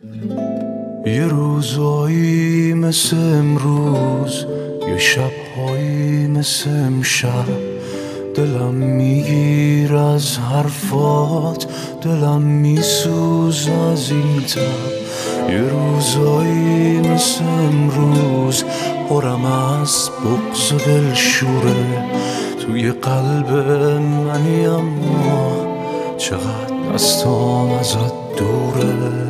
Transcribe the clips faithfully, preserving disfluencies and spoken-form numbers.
یه روزایی مثل امروز، یه شبهایی مثل امشب، دلم میگیر از حرفات، دلم میسوز از این تب. یه روزایی مثل امروز پرم از بغض و دلشوره، توی قلب منی اما چقدر دستام ازت دوره.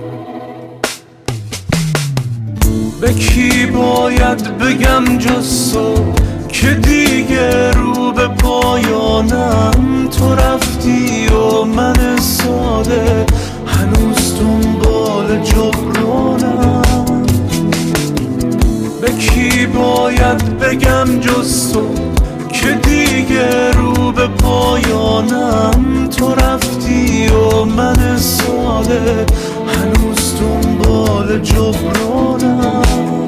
به کی باید بگم جز تو که دیگه رو به پایانم؟ تو رفتی و من ساده هنوز دنبال جبرانم. به کی باید بگم جز تو که دیگه رو به پایانم؟ تو رفتی و من ساده هنوز دنبال جبرانم.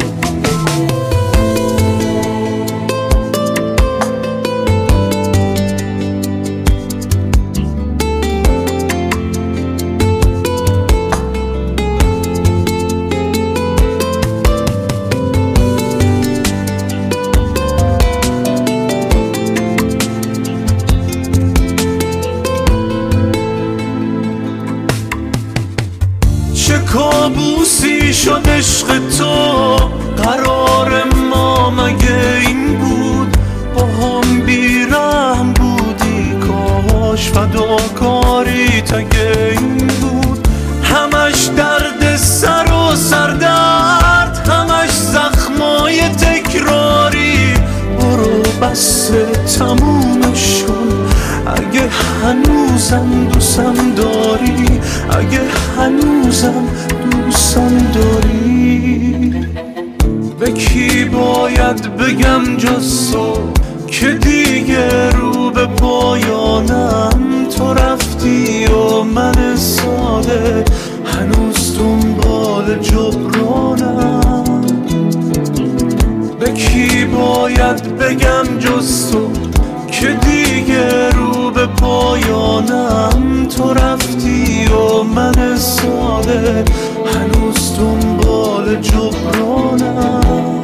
چه کابوسی شد عشق تو، قرار ما مگه این بود؟ با هم بیرحم بودی، کاش فداکاری تگه این بود. همش درد سر و سردرد، همش زخمای تکراری. برو بس تمومش کن اگه هنوزم دوستم داری، اگه هنوزم دوستم داری. به کی باید بگم جز تو که دیگه رو به پایانم؟ تو رفتی و من ساده هنوز دنبال جبرانم. به کی باید بگم جز تو که دیگه رو به پایانم؟ تو رفتی و من ساده هنوز دنبال جبرانم.